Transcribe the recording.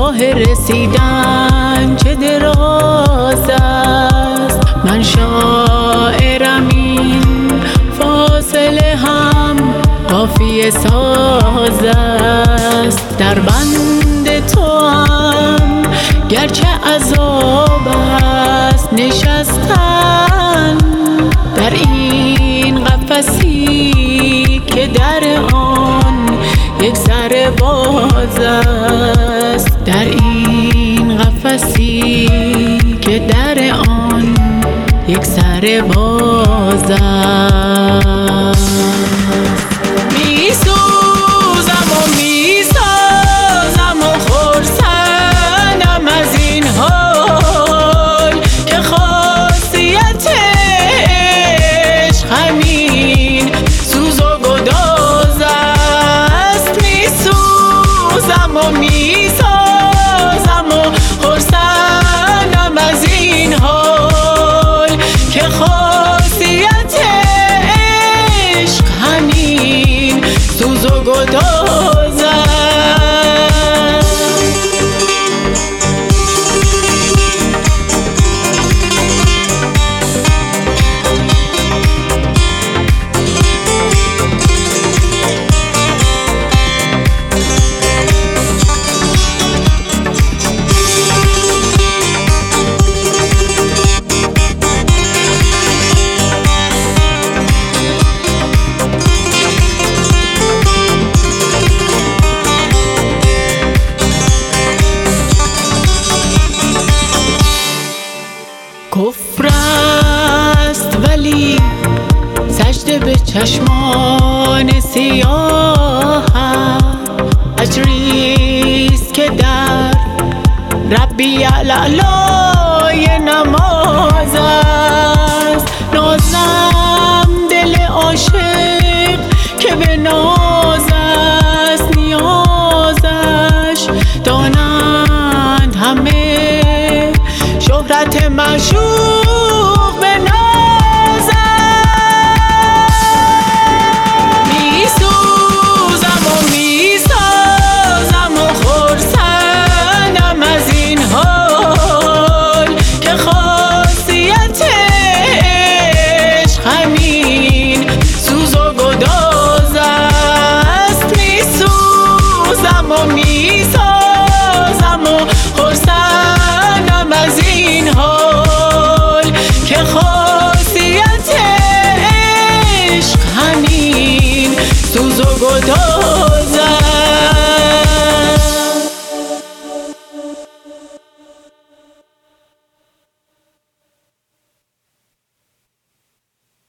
راه رسیدن چه دراز است، من شاعرم این فاصله هم قافیه ساز است. در بند تو هم گرچه عذاب است نشستن در این قفسی که در آن یک سر باز است، در این قفسی که در آن یک سر باز است. میسوزم و میسازم و خرسندم از این حال که خاصیت عشق همین سوز و گداز است. میسوزم و میسازم و خرسندم از این حال که خاصیت عشق همین سوز و گداز است. کفر است ولی سجده به چشمان سیاه، اجریست که در ربی الاعلای نماز است. نازم دل عاشق که به ناز است نیازش، دانند همه شهرت معشوق به ناز است. میسوزم و میسازم و خرسندم از این حال که خاصیت عشق همین سوز و گداز است. میسوزم و میسازم و خرسندم از این حال که خاصیت عشق همین سوز و گداز